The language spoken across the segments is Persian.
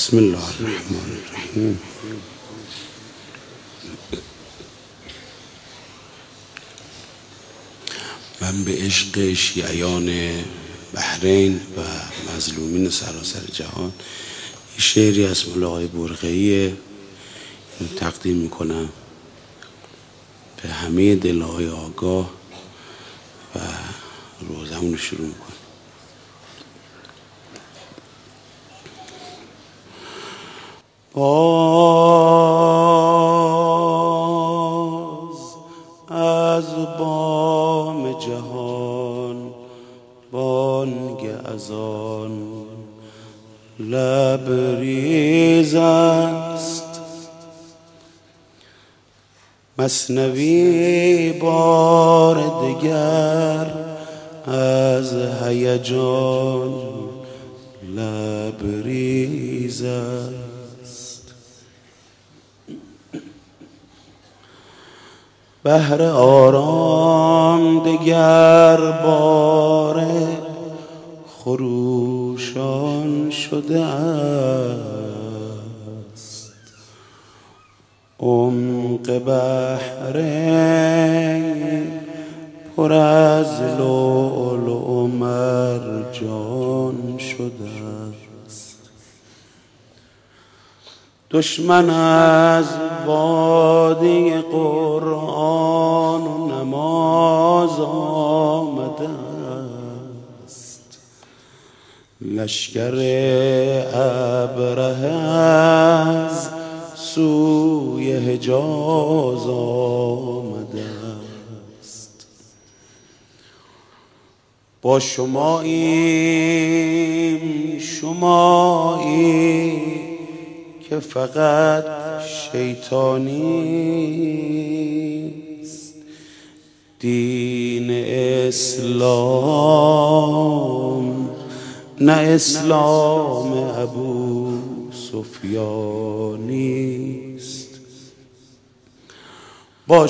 بسم الله الرحمن الرحیم. من به عشق شیعیان بحرین و مظلومین سراسر جهان این شعری از مولا آقای برقعی تقدیم میکنم به همه دلهای آگاه و روزمون رو شروع میکنم. باز از بام جهان بانگ اذان لبریز است، مثنوی بار دگر از هیجان لبریز است. بهر آرام دگر باره خروشان شده است، عمق بحرین پر از لؤلؤ و مرجان شده است. دشمن از وادی قرآن و نماز آمده است، لشکر ابرهه از سوی حجاز آمده است. با شماییم شمایی که فقط شیطانیست، دین اسلام نه اسلام ابو سفیانیست. با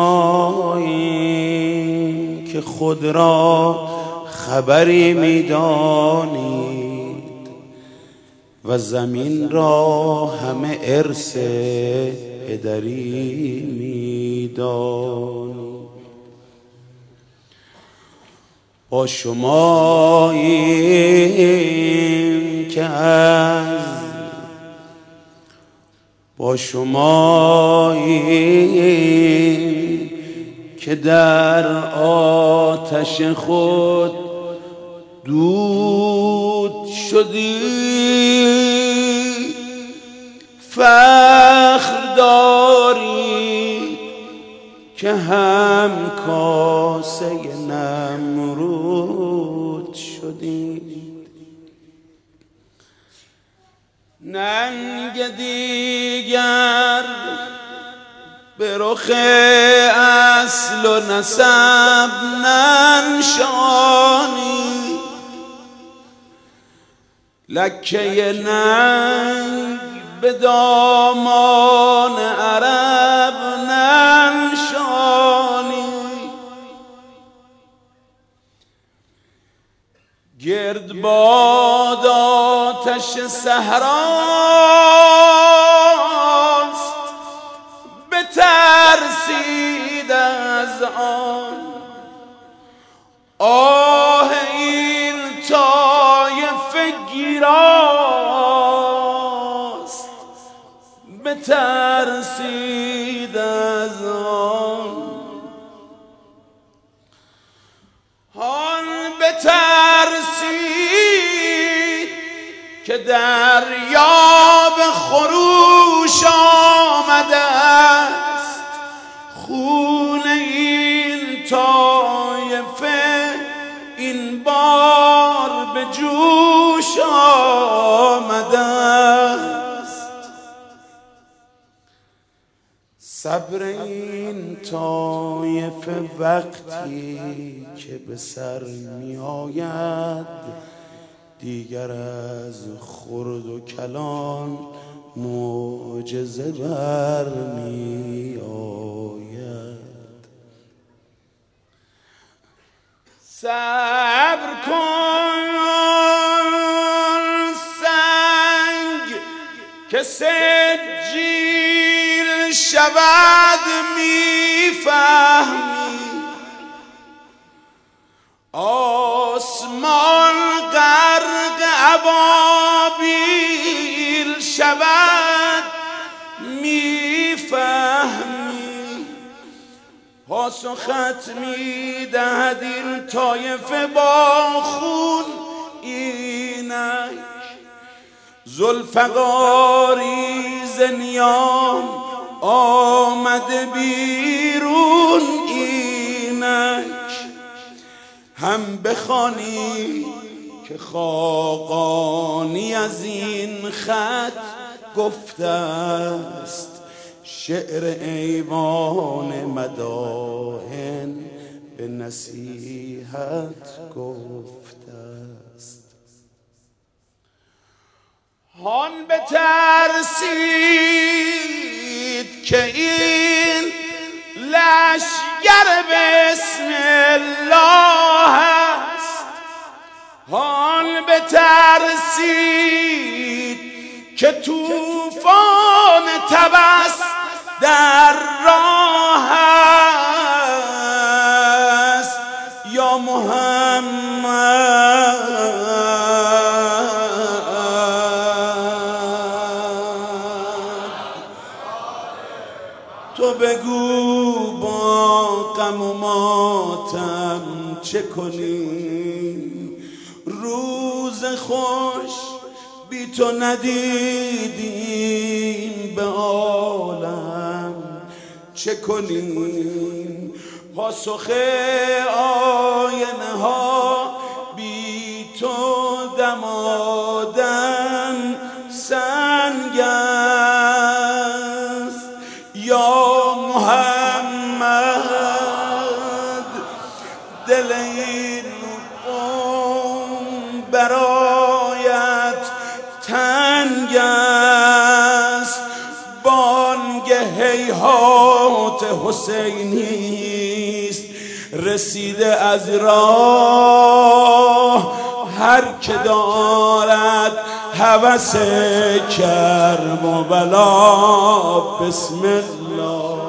شماییم که خود را خبری میدانید و زمین را همه ارث پدری میدانید. با شماییم که در آتش خود دود شدی، فخر داری که هم کاسه نمرود شدی. ننگ دیگر به رخ اصل و نسب ننشانی، لکه ننگ به دامان عرب ننشانی. گرد باد آتش صحراست، بترسید از آن آه این طایفه گیراست، بترسید از آن بترسید که دریا به خروش آمده است، خون این طایفه این بار به جوش آمده است. صبر این طایفه وقتی که به سر می آید، دیگر از خرد و کلان معجزه برمی آید. صبر کن سنگ که سجیل شود میفهمی، آسمان غرق ابابیل شود میفهمی. پاسخت میدهد این طایفه با خون اینک، ذوالفقاری ز نیام آمده بیرون اینک. هم بخوانی که خاقانی از این خط گفته است، شعر ایوان مدائن به نصیحت گفته است. هان بترسید که این لشگر بسم الله است، هان بترسید که طوفان تبس در راه است. یا محمد تو بگو با غم و ماتم چه کنی، روز خوش بی تو ندیدیم به عالم چه کنیم. پاسخ آینه ها بی تو دمادم سنگ است. یا محمد دل این قوم برایت تنگ است، بانگ هیهات حسینی است رسیده از راه. هر که دارد هوس کرم و بلا بسم الله.